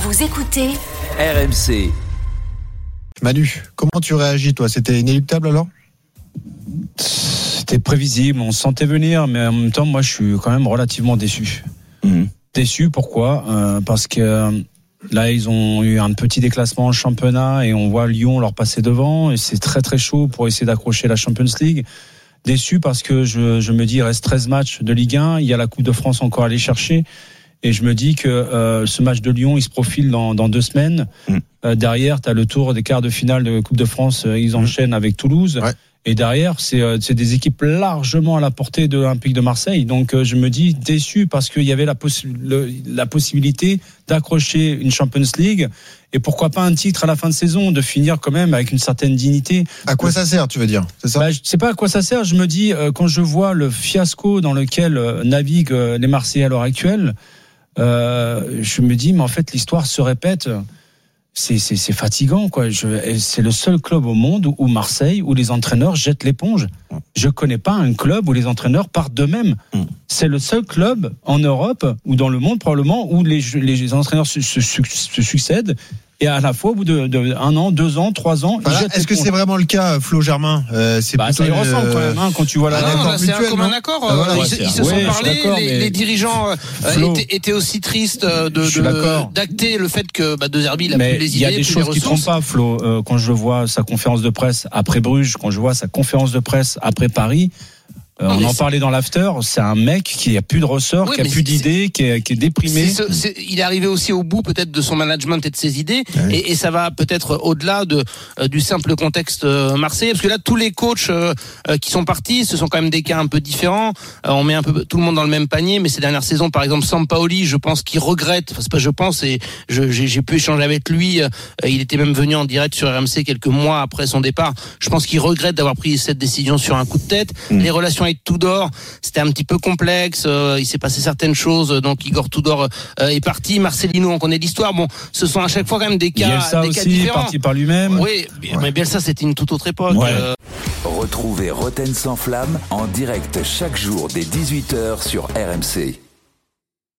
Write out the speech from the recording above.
Vous écoutez RMC. Manu, comment tu réagis toi ? C'était inéluctable alors ? C'était prévisible, on se sentait venir, mais en même temps, moi, je suis quand même relativement déçu. Déçu, pourquoi ? Parce que là, ils ont eu un petit déclassement en championnat et on voit Lyon leur passer devant et c'est très très chaud pour essayer d'accrocher la Champions League. Déçu parce que je me dis, il reste 13 matchs de Ligue 1, il y a la Coupe de France encore à aller chercher. Et je me dis que ce match de Lyon, il se profile dans 2 semaines. Derrière, tu as le tour des quarts de finale de Coupe de France, ils enchaînent avec Toulouse. Ouais. Et derrière, c'est des équipes largement à la portée de l'Olympique de Marseille. Donc je me dis déçu parce qu'il y avait la possibilité d'accrocher une Champions League. Et pourquoi pas un titre à la fin de saison, de finir quand même avec une certaine dignité. À quoi ça sert, tu veux dire ? C'est ça ? Je sais pas à quoi ça sert. Je me dis, quand je vois le fiasco dans lequel naviguent les Marseillais à l'heure actuelle, je me dis, mais en fait, l'histoire se répète. C'est fatigant, quoi. C'est le seul club au monde où Marseille, où les entraîneurs jettent l'éponge. Je connais pas un club où les entraîneurs partent d'eux-mêmes. C'est le seul club en Europe ou dans le monde probablement où les entraîneurs se succèdent. Et à la fois, au bout de 1 an, 2 ans, 3 ans, voilà. Est-ce que c'est vraiment le cas, Flo Germain ? Ça y ressemble quand même, quand tu vois c'est un commun accord. Ils se sont parlé. Les dirigeants étaient aussi tristes d'acter le fait que De Zerbi il a plus les idées. Il y a des choses qui ne trompent pas, Flo. Quand je vois sa conférence de presse après Bruges, quand je vois sa conférence de presse après Paris. On en parlait dans l'after, c'est un mec qui a plus de ressort, qui a plus d'idées, qui est déprimé. Il est arrivé aussi au bout peut-être de son management et de ses idées, et ça va peut-être au-delà du simple contexte marseillais, parce que là tous les coachs qui sont partis, ce sont quand même des cas un peu différents. On met un peu tout le monde dans le même panier, mais ces dernières saisons, par exemple Sampaoli, je pense qu'il regrette. Enfin c'est pas je pense, et j'ai pu échanger avec lui. Il était même venu en direct sur RMC quelques mois après son départ. Je pense qu'il regrette d'avoir pris cette décision sur un coup de tête. Les relations avec Tudor, c'était un petit peu complexe. Il s'est passé certaines choses. Donc Igor Tudor est parti. Marcelino, on connaît l'histoire. Bon, ce sont à chaque fois quand même des cas, Bielsa des aussi, cas différents. Parti par lui-même. Oui, mais Bielsa, c'était une toute autre époque. Retrouvez Roten sans flamme en direct chaque jour dès 18h sur RMC.